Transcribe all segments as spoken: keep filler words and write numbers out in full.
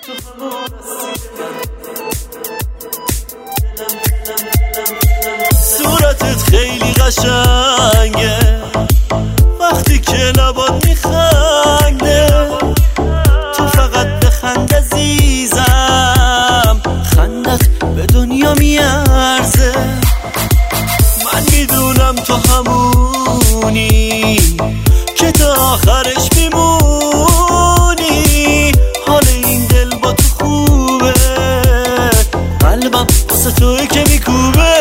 صورتت خیلی قشنگه وقتی که لبات میخنده، تو فقط بخند عزیزم، خندت به دنیا میارزه. من میدونم تو همونی که تا آخرش میمونی، حال این دل با تو خوبه، قلبم واسه توی که میکوبه.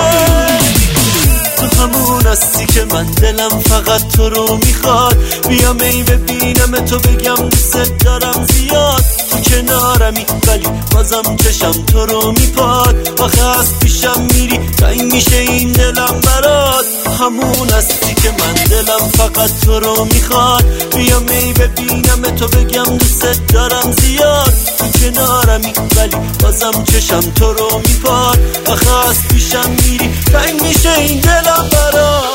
تو همون هستی که من دلم فقط تو رو میخواد، بیام ای ببینم تو بگم دوست دارم زیاد. تو کنارمی ولی بازم چشم تو رو میپاد، آخه از پیشم میری تنگ میشه این دلم برات. همون هستی که من دلم فقط تو رو میخواد، بیام ای ببینم تو بگم دوست دارم زیاد. تو کنارمی ولی بازم چشم تو رو میپاد، آخه از پیشم میری تنگ میشه این دلم برات.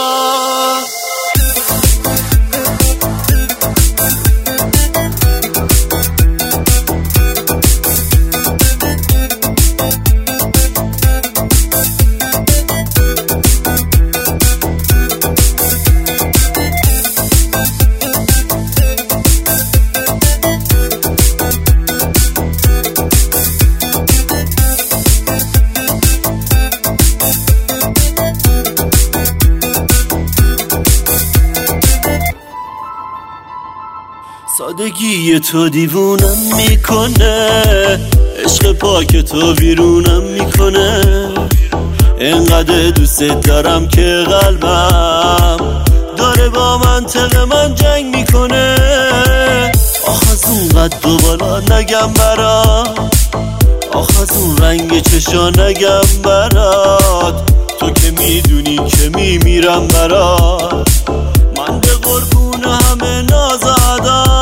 سادگی تو دیوونم میکنه، عشق پاک تو ویرونم میکنه. انقدر دوست دارم که قلبم داره با منطق من جنگ میکنه. آخ از اون قد و بالا نگم برات، آخ از اون رنگ چشا نگم برات. تو که میدونی که میمیرم برات، من به قربون همه نازادم.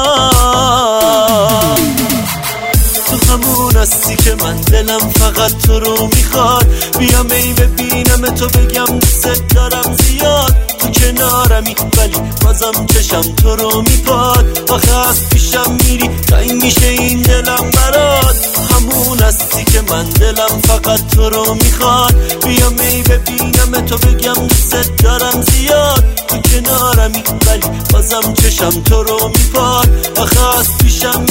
تو همون هستی که من دلم فقط تو رو میخواد، بیام ای ببینم تو بگم دوست دارم زیاد. تو کنارمی ولی بازم چشم تو رو میپاد، آخه از پیشم میری تنگ میشه این دلم برات. همون هستی که من دلم فقط تو رو میخواد، بیام ای ببینم تو بگم دوست دارم زیاد. تو کنارمی ولی بازم چشم تو رو میپاد، آخه از پیشم